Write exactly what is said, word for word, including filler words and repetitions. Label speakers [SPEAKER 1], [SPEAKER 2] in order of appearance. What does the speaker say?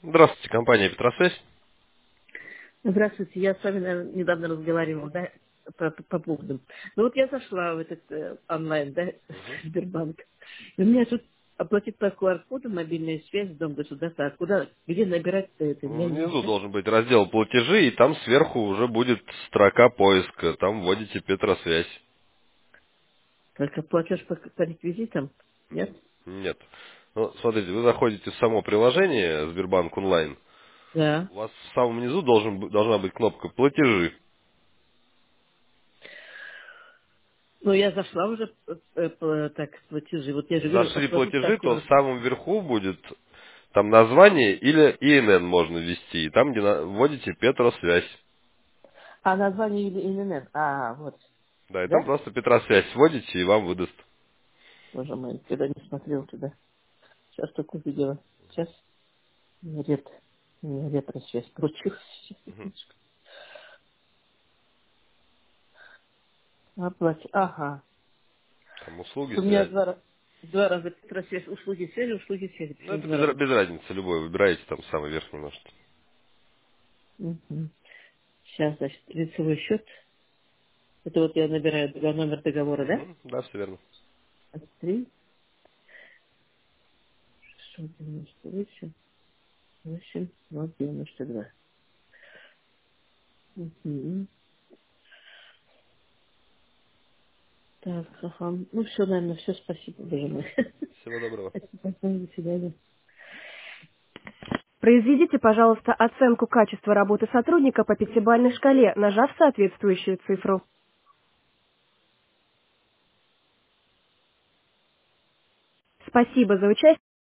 [SPEAKER 1] Здравствуйте, компания Петросвязь.
[SPEAKER 2] Здравствуйте, я с вами наверное, недавно разговаривала, да, по, по, по поводу. Ну вот я зашла в этот э, онлайн, да,
[SPEAKER 1] Мгм.
[SPEAKER 2] Сбербанк. И у меня тут оплатить по ку ар коду мобильная связь, дом государства. А куда, где набирать-то это? Я не
[SPEAKER 1] Внизу
[SPEAKER 2] могу.
[SPEAKER 1] должен быть раздел платежи, и там сверху уже будет строка поиска. Там вводите Петросвязь.
[SPEAKER 2] Только платеж по, по реквизитам? Нет?
[SPEAKER 1] Нет. Ну, смотрите, вы заходите в само приложение Сбербанк онлайн.
[SPEAKER 2] Да.
[SPEAKER 1] У вас в самом низу должен, б- должна быть кнопка платежи.
[SPEAKER 2] Ну, я зашла уже, э, э, по- так, платежи. Вот я же говорю,
[SPEAKER 1] Зашли
[SPEAKER 2] оплатить по
[SPEAKER 1] платежи, то в
[SPEAKER 2] ку ар коду.
[SPEAKER 1] самом верху будет там название или и эн эн можно ввести. И там, где на- вводите Петросвязь.
[SPEAKER 2] А название или интернет? А, вот.
[SPEAKER 1] Да, и там
[SPEAKER 2] Да?
[SPEAKER 1] просто Петросвязь вводите, и вам выдаст.
[SPEAKER 2] Боже мой, когда не смотрел туда. Сейчас только увидела. Сейчас. Рет, ретро-связь получилась.
[SPEAKER 1] Мгм.
[SPEAKER 2] Оплате. Ага.
[SPEAKER 1] Там услуги
[SPEAKER 2] У меня
[SPEAKER 1] связи.
[SPEAKER 2] два, ра- два раза ретро-связь. Услуги связи, услуги связи.
[SPEAKER 1] Ну,
[SPEAKER 2] Почему
[SPEAKER 1] это
[SPEAKER 2] два
[SPEAKER 1] без, ра-
[SPEAKER 2] раза?
[SPEAKER 1] без разницы, любой выбираете, там самый верхний может.
[SPEAKER 2] Угу. Сейчас, значит, лицевой счет. Это вот я набираю д- номер договора, да?
[SPEAKER 1] Мгм. Да, все верно.
[SPEAKER 2] Три, шестьсот девяносто восемь, восемь, ноль девяносто два. Угу. Так, ага. Ну, все, наверное, все, спасибо, боже мой.
[SPEAKER 1] Всего доброго.
[SPEAKER 2] Спасибо, до свидания.
[SPEAKER 3] Произведите, пожалуйста, оценку качества работы сотрудника по пятибалльной шкале, нажав соответствующую цифру. Спасибо за участие.